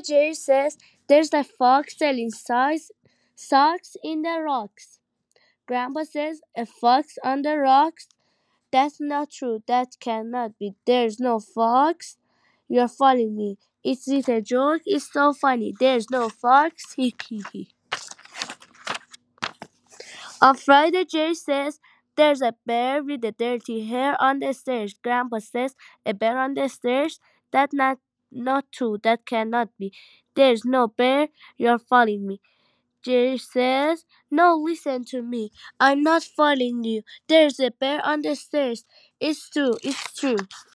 Jerry says, "There's a fox selling socks in the rocks." Grandpa says, "A fox on the rocks? That's not true. That cannot be. There's no fox. You're following me. Is it a joke? It's so funny. There's no fox. Hee hee hee." On Friday, Jerry says, "There's a bear with a dirty hair on the stairs." Grandpa says, "A bear on the stairs? That's not true. That cannot be. There's no bear. You're following me." Jerry says, "No, listen to me. I'm not following you. There's a bear on the stairs. It's true. It's true."